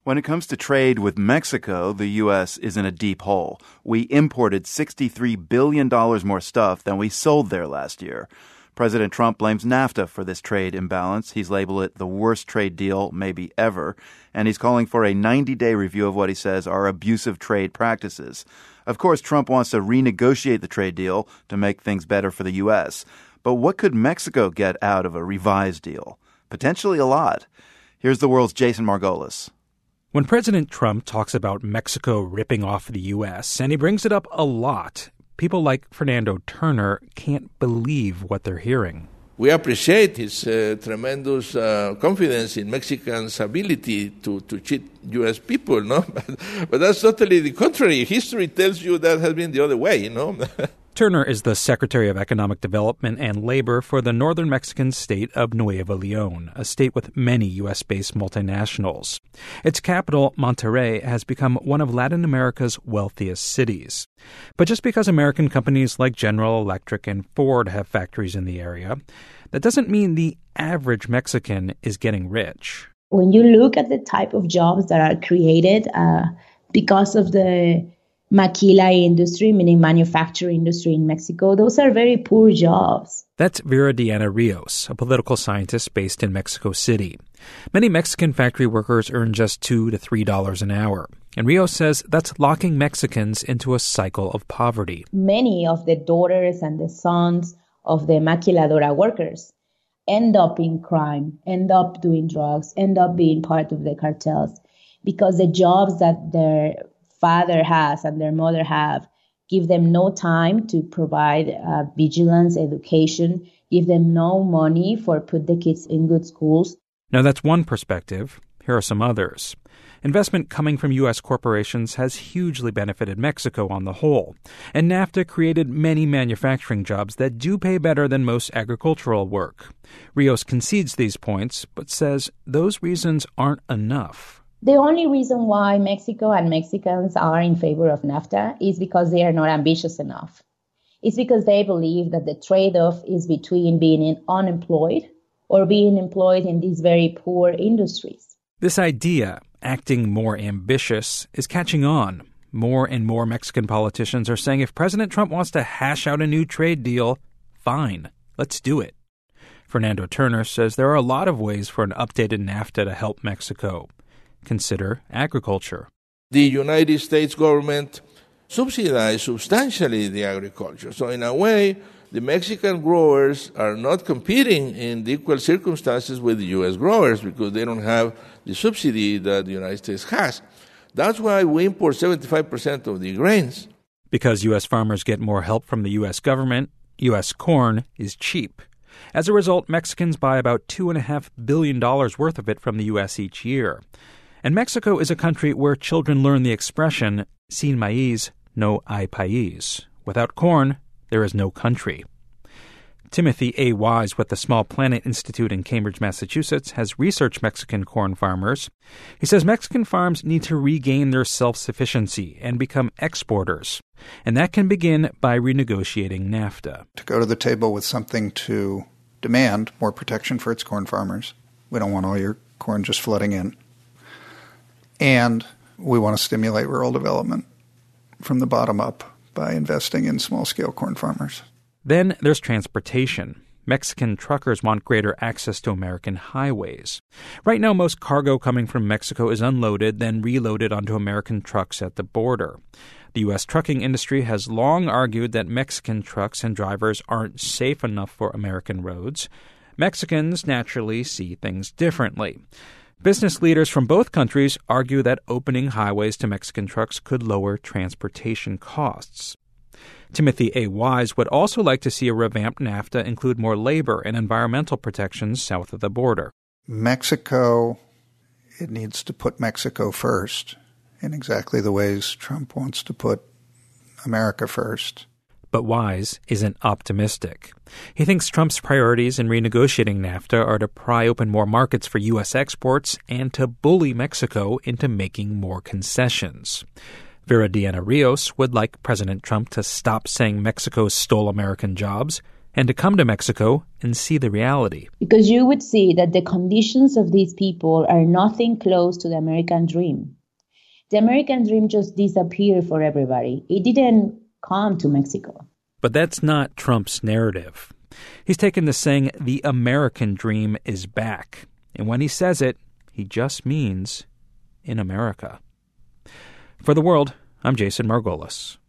When it comes to trade with Mexico, the U.S. is in a deep hole. We imported $63 billion more stuff than we sold there last year. President Trump blames NAFTA for this trade imbalance. He's labeled it the worst trade deal maybe ever, and he's calling for a 90-day review of what he says are abusive trade practices. Of course, Trump wants to renegotiate the trade deal to make things better for the U.S. But what could Mexico get out of a revised deal? Potentially a lot. Here's the world's Jason Margolis. When President Trump talks about Mexico ripping off the U.S., and he brings it up a lot, people like Fernando Turner can't believe what they're hearing. We appreciate his tremendous confidence in Mexicans' ability to cheat U.S. people, no? But that's totally the contrary. History tells you that has been the other way, you know? Turner is the Secretary of Economic Development and Labor for the northern Mexican state of Nuevo León, a state with many U.S.-based multinationals. Its capital, Monterrey, has become one of Latin America's wealthiest cities. But just because American companies like General Electric and Ford have factories in the area, that doesn't mean the average Mexican is getting rich. When you look at the type of jobs that are created because of the maquila industry, meaning manufacturing industry in Mexico, those are very poor jobs. That's Viridiana Rios, a political scientist based in Mexico City. Many Mexican factory workers earn just $2 to $3 an hour. And Rios says that's locking Mexicans into a cycle of poverty. Many of the daughters and the sons of the maquiladora workers end up in crime, end up doing drugs, end up being part of the cartels, because the jobs that their father has and their mother have give them no time to provide vigilance, education, give them no money for put the kids in good schools. Now, that's one perspective. Here are some others. Investment coming from U.S. corporations has hugely benefited Mexico on the whole, and NAFTA created many manufacturing jobs that do pay better than most agricultural work. Rios concedes these points, but says those reasons aren't enough. The only reason why Mexico and Mexicans are in favor of NAFTA is because they are not ambitious enough. It's because they believe that the trade-off is between being unemployed or being employed in these very poor industries. This idea, acting more ambitious, is catching on. More and more Mexican politicians are saying if President Trump wants to hash out a new trade deal, fine, let's do it. Fernando Turner says there are a lot of ways for an updated NAFTA to help Mexico. Consider agriculture. The United States government subsidized substantially the agriculture. So in a way, the Mexican growers are not competing in the equal circumstances with the U.S. growers because they don't have the subsidy that the United States has. That's why we import 75% of the grains. Because U.S. farmers get more help from the U.S. government, U.S. corn is cheap. As a result, Mexicans buy about $2.5 billion worth of it from the U.S. each year. And Mexico is a country where children learn the expression, sin maíz, no hay país. Without corn, there is no country. Timothy A. Wise with the Small Planet Institute in Cambridge, Massachusetts, has researched Mexican corn farmers. He says Mexican farms need to regain their self-sufficiency and become exporters. And that can begin by renegotiating NAFTA. To go to the table with something to demand more protection for its corn farmers. We don't want all your corn just flooding in. And we want to stimulate rural development from the bottom up by investing in small-scale corn farmers. Then there's transportation. Mexican truckers want greater access to American highways. Right now, most cargo coming from Mexico is unloaded, then reloaded onto American trucks at the border. The U.S. trucking industry has long argued that Mexican trucks and drivers aren't safe enough for American roads. Mexicans naturally see things differently. Business leaders from both countries argue that opening highways to Mexican trucks could lower transportation costs. Timothy A. Wise would also like to see a revamped NAFTA include more labor and environmental protections south of the border. Mexico, it needs to put Mexico first in exactly the ways Trump wants to put America first. But Wise isn't optimistic. He thinks Trump's priorities in renegotiating NAFTA are to pry open more markets for U.S. exports and to bully Mexico into making more concessions. Viridiana Rios would like President Trump to stop saying Mexico stole American jobs and to come to Mexico and see the reality. Because you would see that the conditions of these people are nothing close to the American dream. The American dream just disappeared for everybody. It didn't come to Mexico. But that's not Trump's narrative. He's taken to saying the American dream is back. And when he says it, he just means in America. For The World, I'm Jason Margolis.